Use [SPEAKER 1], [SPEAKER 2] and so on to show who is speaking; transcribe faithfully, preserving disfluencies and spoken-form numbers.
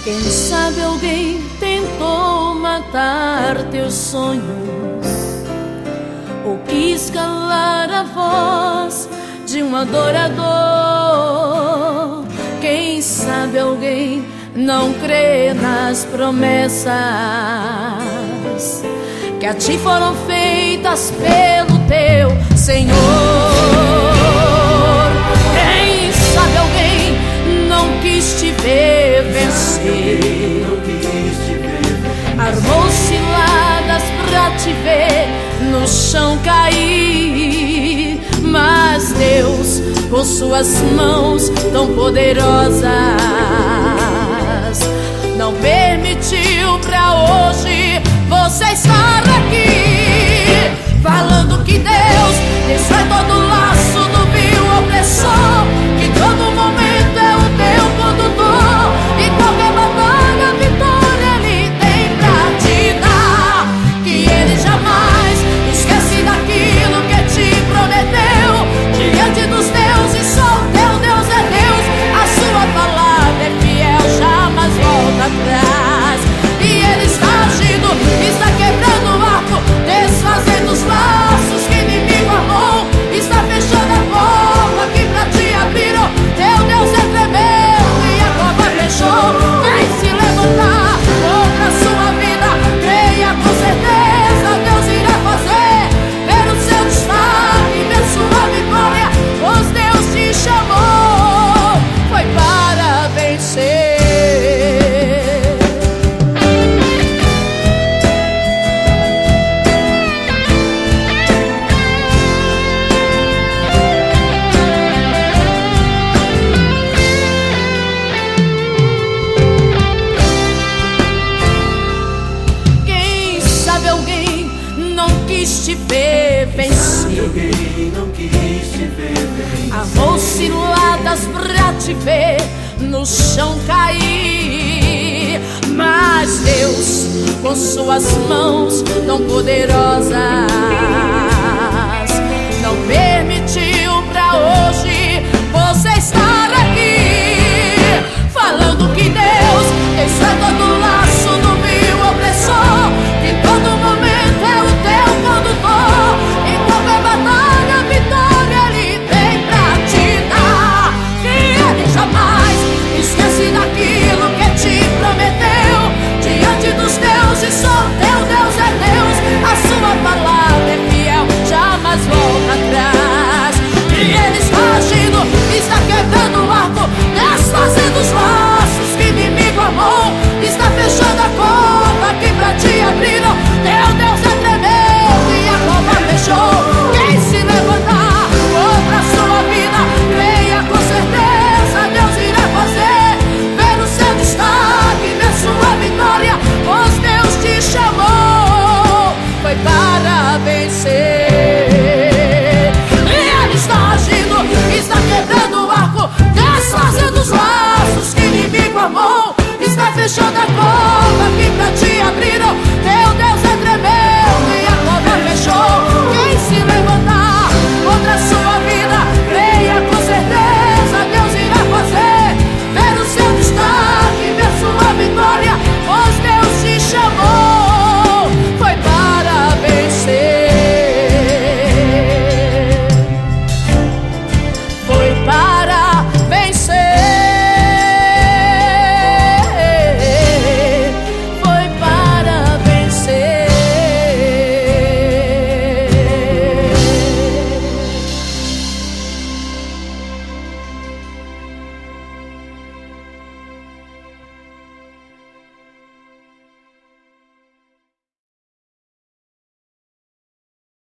[SPEAKER 1] Quem sabe alguém tentou matar teus sonhos, ou quis calar a voz de um adorador. Quem sabe alguém não crê nas promessas que a ti foram feitas pelo teu Senhor. Quem sabe alguém não quis te ver vencer, armou ciladas pra te ver no chão cair, mas Deus, com suas mãos tão poderosas, não permitiu pra hoje você estar aqui, falando que Deus destrói todo laço do vil opressor, que todo momento é o teu condutor, e qualquer batalha, vitória Ele tem pra te dar, que Ele jamais esquece daquilo que te prometeu. Diante dos deuses, só o teu Deus é Deus, a sua palavra é fiel, jamais volta atrás. E Ele está agindo, está quebrando o arco, desfazendo os laços que o inimigo armou, está fechando a porta que pra ti abriram. Teu Deus é tremendo e a cova fechou. Vem se levantar contra a sua vida, creia com certeza, Deus irá fazer, ver o seu destaque, ver sua vitória, pois Deus te chamou, foi para vencer. Te ver vencer, armou ciladas pra te ver no chão cair, mas Deus, com suas mãos tão poderosas,